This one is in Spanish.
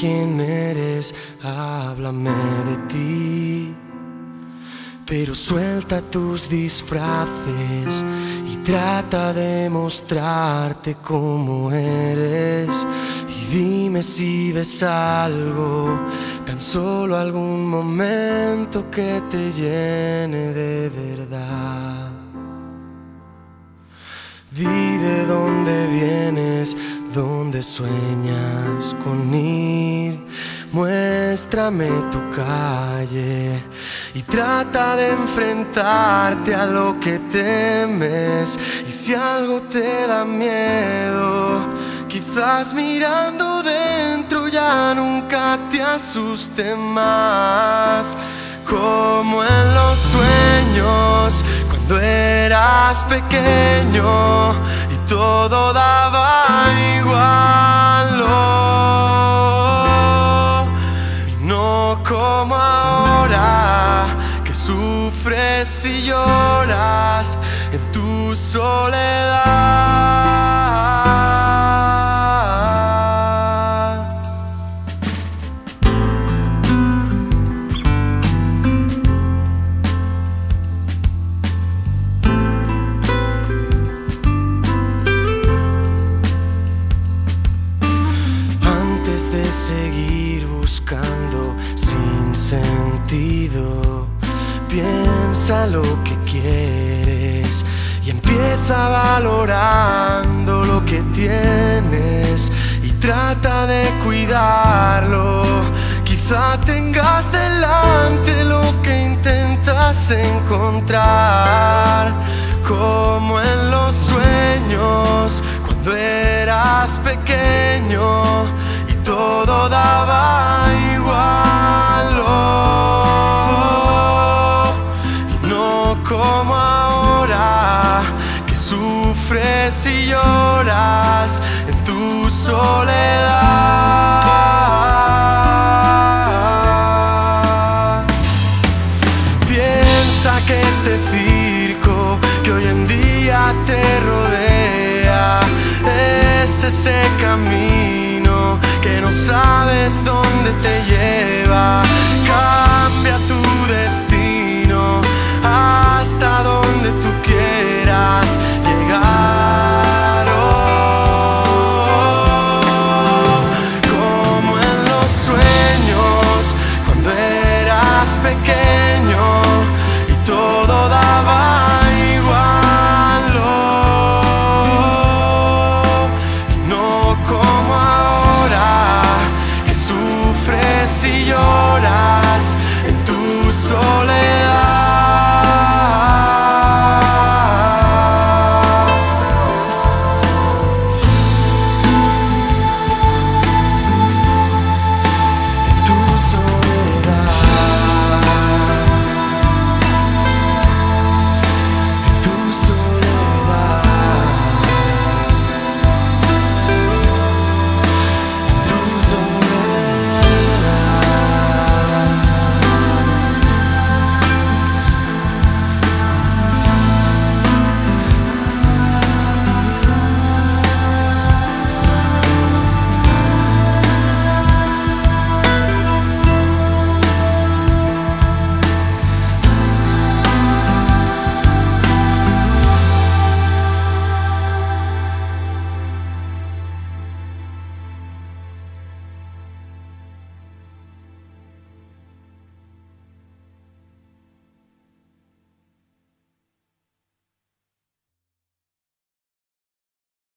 quién eres, háblame de ti. Pero suelta tus disfraces y trata de mostrarte cómo eres. Y dime si ves algo, tan solo algún momento que te llene de verdad. Di de dónde vienes, dónde sueñas con ir. Muéstrame tu calle y trata de enfrentarte a lo que temes. Y si algo te da miedo, quizás mirando dentro ya nunca te asuste más. Como en los sueños, cuando eras pequeño y todo daba igual, y no como ahora, que sufres y lloras en tu soledad. De seguir buscando sin sentido, piensa lo que quieres y empieza valorando lo que tienes y trata de cuidarlo. Quizá tengas delante lo que intentas encontrar, como en los sueños cuando eras pequeño y todo daba igual, y no como ahora, que sufres y lloras en tu soledad. Piensa que este circo que hoy en día te rodea es ese camino que no sabes dónde te lleva. Cambia tu destino hasta donde tú quieras llegar. Como en los sueños cuando eras pequeño